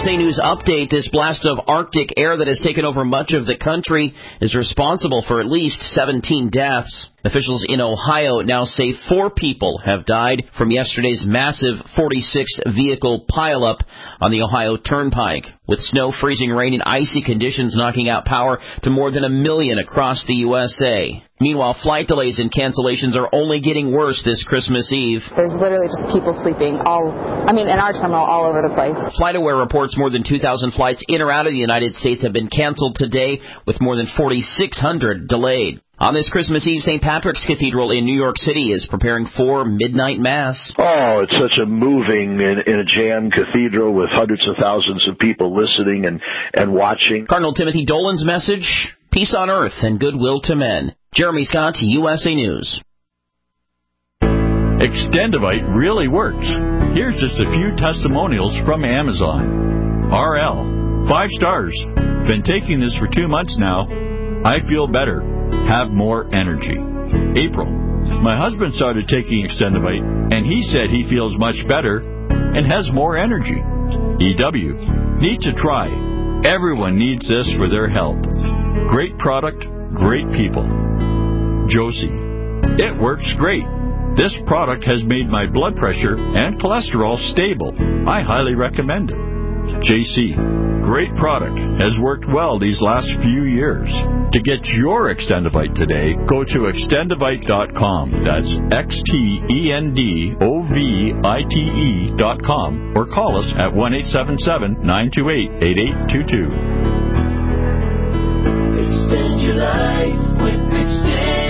USA News update. This blast of Arctic air that has taken over much of the country is responsible for at least 17 deaths. Officials in Ohio now say 4 people have died from yesterday's massive 46-vehicle pileup on the Ohio Turnpike, with snow, freezing rain, and icy conditions knocking out power to more than 1 million across the USA. Meanwhile, flight delays and cancellations are only getting worse this Christmas Eve. There's literally just people sleeping in our terminal all over the place. FlightAware reports more than 2,000 flights in or out of the United States have been canceled today, with more than 4,600 delayed. On this Christmas Eve, St. Patrick's Cathedral in New York City is preparing for midnight mass. Oh, it's such a moving in a jammed cathedral with hundreds of thousands of people listening and watching. Cardinal Timothy Dolan's message, peace on earth and goodwill to men. Jeremy Scott, USA News. Extendivite really works. Here's just a few testimonials from Amazon. RL, 5 stars. Been taking this for 2 months now. I feel better. Have more energy. April, my husband started taking Extendivite, and he said he feels much better and has more energy. EW, need to try. Everyone needs this for their health. Great product, great people. Josie, it works great. This product has made my blood pressure and cholesterol stable. I highly recommend it. JC, great product, has worked well these last few years. To get your Extendivite today, go to extendivite.com. That's XTENDOVITE.com, or call us at 1-877-928-8822. Extend your life with Extend.